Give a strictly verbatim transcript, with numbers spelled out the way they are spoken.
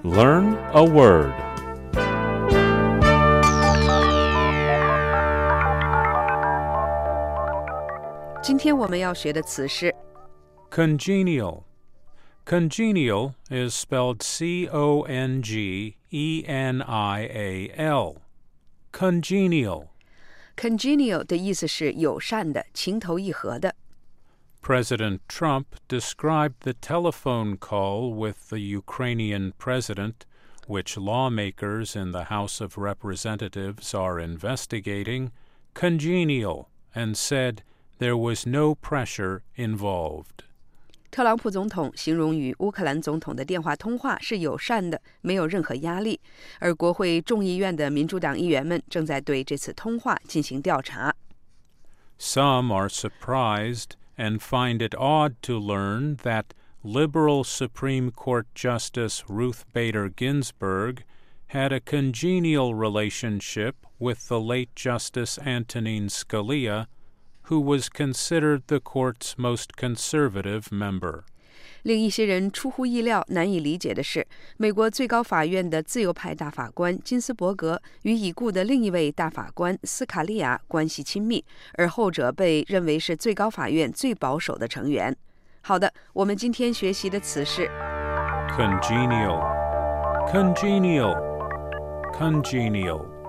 Learn a word. Congenial. 今天我们要学的词是 Congenial. Congenial is spelled C O N G E N I A L. Congenial. Congenial 的意思是友善的、情投意合的。 President Trump described the telephone call with the Ukrainian president, which lawmakers in the House of Representatives are investigating, congenial, and said there was no pressure involved. 特朗普总统形容与乌克兰总统的电话通话是友善的，没有任何压力。而国会众议院的民主党议员们正在对这次通话进行调查。 Some are surprised and find it odd to learn that liberal Supreme Court Justice Ruth Bader Ginsburg had a congenial relationship with the late Justice Antonin Scalia, who was considered the court's most conservative member. 令一些人出乎意料、难以理解的是，美国最高法院的自由派大法官金斯伯格与已故的另一位大法官斯卡利亚关系亲密，而后者被认为是最高法院最保守的成员。好的，我们今天学习的词是 Congenial. Congenial. Congenial.